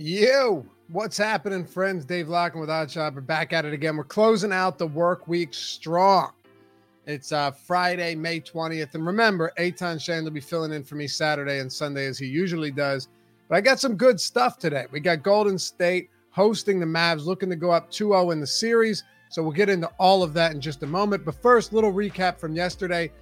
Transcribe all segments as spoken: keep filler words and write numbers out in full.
Yo, what's happening, friends? Dave Locken with OddsShopper. We're back at it again. We're closing out the work week strong. It's uh, Friday, May twentieth. And remember, Eitan Shane will be filling in for me Saturday and Sunday as he usually does. But I got some good stuff today. We got Golden State hosting the Mavs, looking to go up two oh in the series. So we'll get into all of that in just a moment. But first, little recap from yesterday.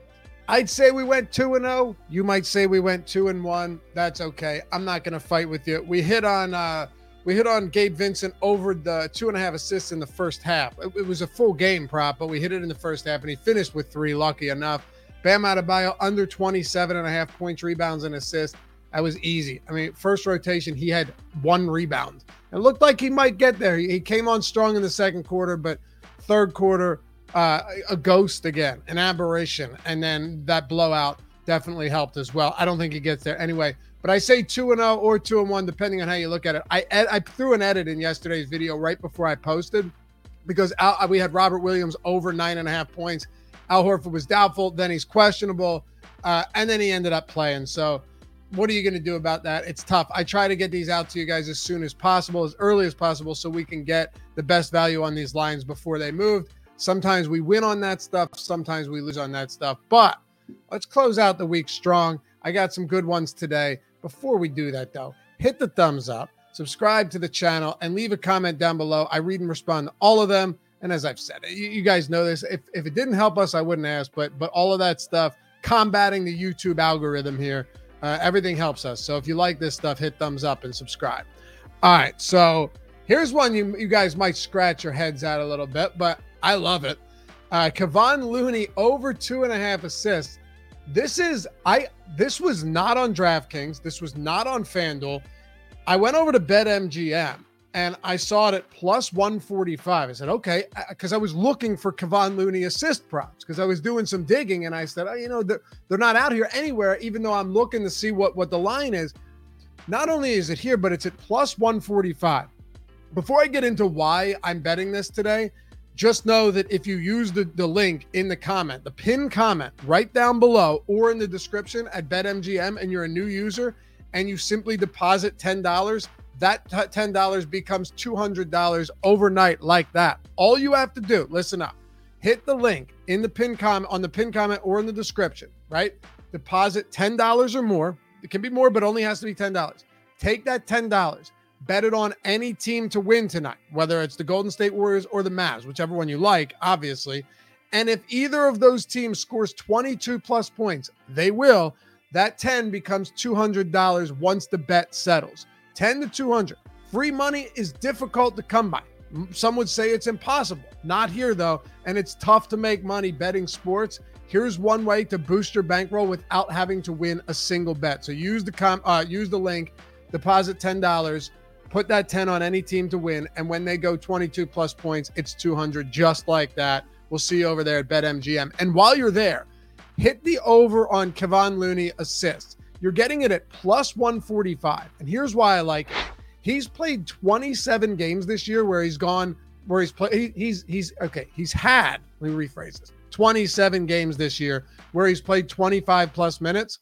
I'd say we went two and oh. You might say we went two and one. That's okay. I'm not going to fight with you. We hit on uh, we hit on Gabe Vincent over the two and a half assists in the first half. It, it was a full game prop, but we hit it in the first half, and he finished with three, lucky enough. Bam Adebayo under twenty-seven and a half points, rebounds, and assists. That was easy. I mean, first rotation, he had one rebound. It looked like he might get there. He, he came on strong in the second quarter, but third quarter, Uh, a ghost again, an aberration, and then that blowout definitely helped as well. I don't think he gets there anyway, but I say two and oh or two and one, depending on how you look at it. I I threw an edit in yesterday's video right before I posted because Al, we had Robert Williams over nine and a half points. Al Horford was doubtful, then he's questionable, uh, and then he ended up playing. So what are you going to do about that? It's tough. I try to get these out to you guys as soon as possible, as early as possible, so we can get the best value on these lines before they move. Sometimes we win on that stuff. Sometimes we lose on that stuff. But let's close out the week strong. I got some good ones today. Before we do that, though, hit the thumbs up, subscribe to the channel, and leave a comment down below. I read and respond to all of them. And as I've said, you, you guys know this. If, if it didn't help us, I wouldn't ask. But, but all of that stuff, combating the YouTube algorithm here, uh, everything helps us. So if you like this stuff, hit thumbs up and subscribe. All right, so here's one you, you guys might scratch your heads at a little bit, but I love it. Uh, Kevon Looney over two and a half assists. This is I. This was not on DraftKings. This was not on FanDuel. I went over to BetMGM and I saw it at plus one forty-five. I said, okay, because I was looking for Kevon Looney assist props because I was doing some digging and I said, oh, you know, they're, they're not out here anywhere, even though I'm looking to see what, what the line is. Not only is it here, but it's at plus one forty-five. Before I get into why I'm betting this today, just know that if you use the, the link in the comment, the pinned comment right down below or in the description at BetMGM and you're a new user and you simply deposit ten dollars, that ten dollars becomes two hundred dollars overnight like that. All you have to do, listen up, hit the link in the pinned comment, on the pinned comment or in the description, right? Deposit ten dollars or more. It can be more, but only has to be ten dollars. Take that ten dollars. Bet it on any team to win tonight, whether it's the Golden State Warriors or the Mavs, whichever one you like, obviously. And if either of those teams scores twenty-two plus points, they will. That ten becomes two hundred dollars once the bet settles. ten to two hundred. Free money is difficult to come by. Some would say it's impossible. Not here, though, and it's tough to make money betting sports. Here's one way to boost your bankroll without having to win a single bet. So use the com- uh, use the link, deposit ten dollars. Put that ten on any team to win, and when they go twenty-two plus points, it's two hundred, just like that. We'll see you over there at BetMGM. And while you're there, hit the over on Kevon Looney assists. You're getting it at plus one forty-five. And here's why I like it. He's played twenty-seven games this year where he's gone, where he's played, he, he's, he's, okay, he's had, let me rephrase this, twenty-seven games this year where he's played twenty-five plus minutes,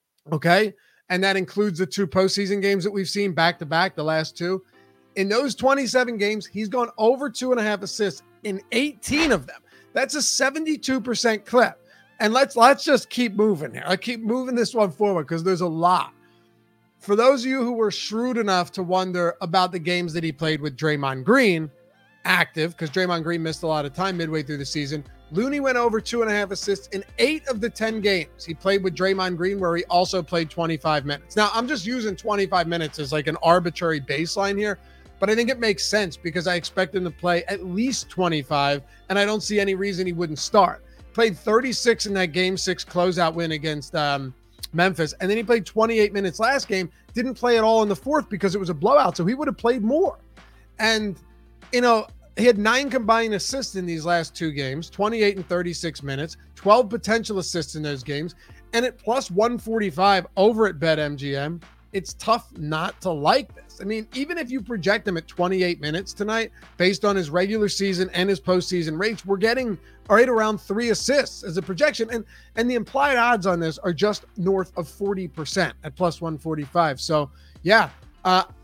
okay? And that includes the two postseason games that we've seen back-to-back, the last two. In those twenty-seven games, he's gone over two and a half assists in eighteen of them. That's a seventy-two percent clip. And let's let's just keep moving here. I keep moving this one forward because there's a lot. For those of you who were shrewd enough to wonder about the games that he played with Draymond Green, active, because Draymond Green missed a lot of time midway through the season, Looney went over two and a half assists in eight of the ten games he played with Draymond Green, where he also played twenty-five minutes. Now, I'm just using twenty-five minutes as like an arbitrary baseline here, but I think it makes sense because I expect him to play at least twenty-five, and I don't see any reason he wouldn't start. Played thirty-six in that game six closeout win against um, Memphis, and then he played twenty-eight minutes last game, didn't play at all in the fourth because it was a blowout, so he would have played more. And, you know, he had nine combined assists in these last two games, twenty-eight and thirty-six minutes, twelve potential assists in those games. And at plus one forty-five over at BetMGM, it's tough not to like this. I mean, even if you project him at twenty-eight minutes tonight, based on his regular season and his postseason rates, we're getting right around three assists as a projection. And, and the implied odds on this are just north of forty percent at plus one forty-five. So, yeah, uh, I,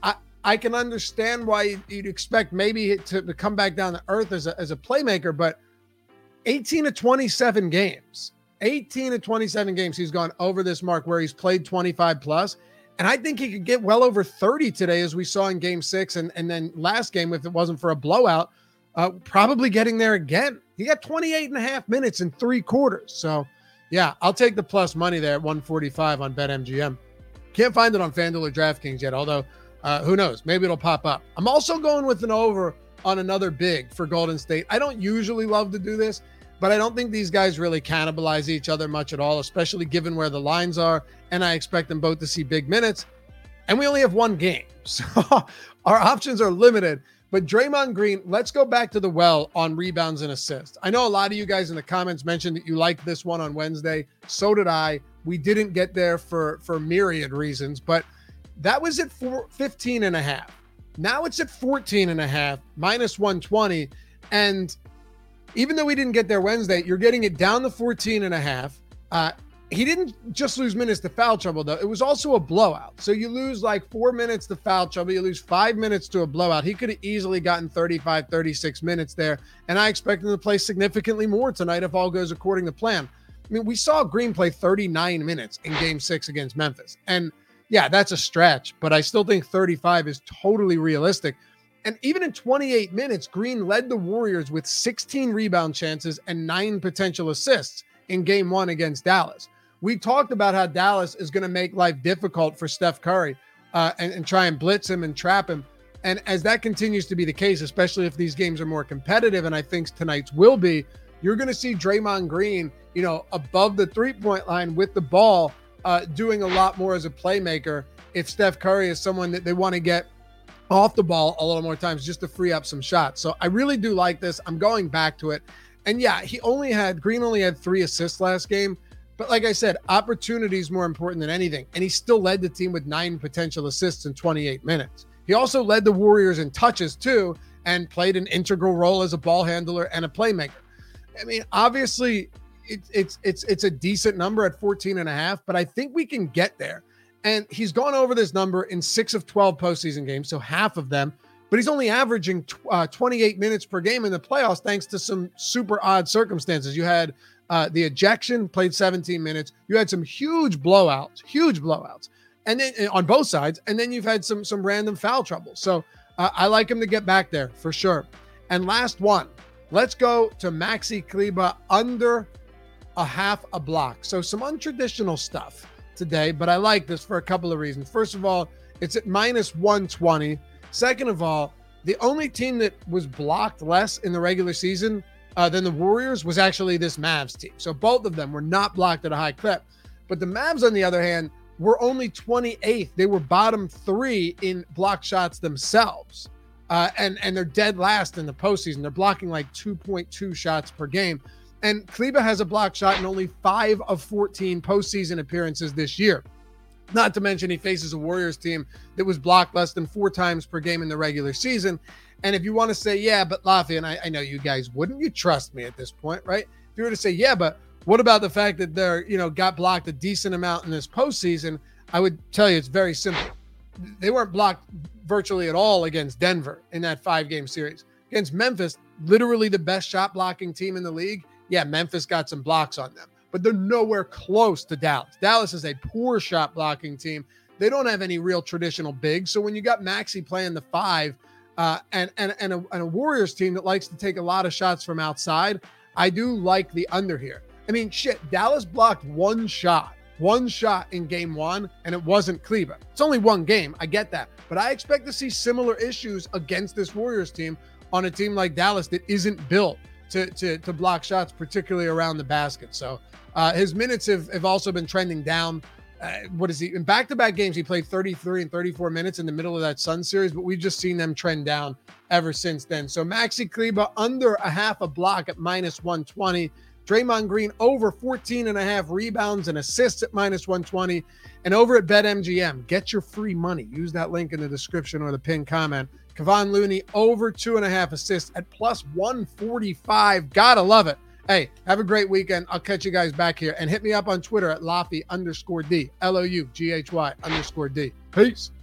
I can understand why you'd expect maybe to, to come back down to earth as a, as a playmaker, but eighteen to twenty-seven games, eighteen to twenty-seven games, he's gone over this mark where he's played twenty-five plus. And I think he could get well over thirty today, as we saw in game six. And, and then last game, if it wasn't for a blowout, uh, probably getting there again. He got twenty-eight and a half minutes in three quarters. So yeah, I'll take the plus money there at one forty-five on BetMGM. Can't find it on FanDuel or DraftKings yet, although uh, who knows? Maybe it'll pop up. I'm also going with an over on another big for Golden State. I don't usually love to do this, but I don't think these guys really cannibalize each other much at all, especially given where the lines are. And I expect them both to see big minutes. And we only have one game, so our options are limited. But Draymond Green, let's go back to the well on rebounds and assists. I know a lot of you guys in the comments mentioned that you liked this one on Wednesday. So did I. We didn't get there for, for myriad reasons, but that was at four, fifteen and a half. Now it's at fourteen and a half, minus one twenty. And even though we didn't get there Wednesday, you're getting it down to fourteen and a half. Uh, he didn't just lose minutes to foul trouble, though. It was also a blowout. So you lose like four minutes to foul trouble. You lose five minutes to a blowout. He could have easily gotten thirty-five, thirty-six minutes there. And I expect him to play significantly more tonight if all goes according to plan. I mean, we saw Green play thirty-nine minutes in game six against Memphis. And yeah, that's a stretch, but I still think thirty-five is totally realistic. And even in twenty-eight minutes, Green led the Warriors with sixteen rebound chances and nine potential assists in game one against Dallas. We talked about how Dallas is going to make life difficult for Steph Curry uh, and, and try and blitz him and trap him. And as that continues to be the case, especially if these games are more competitive, and I think tonight's will be, you're going to see Draymond Green, you know, above the three-point line with the ball, uh, doing a lot more as a playmaker if Steph Curry is someone that they want to get off the ball a little more times just to free up some shots. So I really do like this. I'm going back to it. And yeah, he only had, Green only had three assists last game. But like I said, opportunity is more important than anything. And he still led the team with nine potential assists in twenty-eight minutes. He also led the Warriors in touches too, and played an integral role as a ball handler and a playmaker. I mean, obviously it, it's, it's, it's a decent number at fourteen and a half, but I think we can get there. And he's gone over this number in six of twelve postseason games, so half of them, but he's only averaging uh, twenty-eight minutes per game in the playoffs thanks to some super odd circumstances. You had uh, the ejection, played seventeen minutes. You had some huge blowouts, huge blowouts, and then on both sides, and then you've had some some random foul trouble. So uh, I like him to get back there for sure. And last one, let's go to Maxi Kleber under a half a block. So some untraditional stuff today, but I like this for a couple of reasons. First of all, it's at minus one twenty. Second of all, the only team that was blocked less in the regular season uh, than the Warriors was actually this Mavs team. So both of them were not blocked at a high clip. But the Mavs, on the other hand, were only twenty-eighth. They were bottom three in block shots themselves. Uh, and, and they're dead last in the postseason. They're blocking like two point two shots per game. And Kleber has a block shot in only five of fourteen postseason appearances this year. Not to mention he faces a Warriors team that was blocked less than four times per game in the regular season. And if you want to say, yeah, but Lafi, and I, I know you guys wouldn't, you trust me at this point, right? If you were to say, yeah, but what about the fact that they're, you know, got blocked a decent amount in this postseason? I would tell you it's very simple. They weren't blocked virtually at all against Denver in that five-game series. Against Memphis, literally the best shot blocking team in the league. Yeah, Memphis got some blocks on them, but they're nowhere close to Dallas. Dallas is a poor shot blocking team. They don't have any real traditional bigs. So when you got Maxey playing the five uh, and, and, and, a, and a Warriors team that likes to take a lot of shots from outside, I do like the under here. I mean, shit, Dallas blocked one shot, one shot in game one, and it wasn't Kleber. It's only one game. I get that. But I expect to see similar issues against this Warriors team on a team like Dallas that isn't built to, to, to block shots, particularly around the basket. So uh, his minutes have, have also been trending down. Uh, what is he in back-to-back games? He played thirty-three and thirty-four minutes in the middle of that Sun series, but we've just seen them trend down ever since then. So Maxi Kleber under a half a block at minus one twenty. Draymond Green over fourteen and a half rebounds and assists at minus one twenty. And over at BetMGM, get your free money. Use that link in the description or the pinned comment. Kevon Looney over two and a half assists at plus one forty-five. Gotta love it. Hey, have a great weekend. I'll catch you guys back here. And hit me up on Twitter at Loughy underscore D. L O U G H Y underscore D. Peace.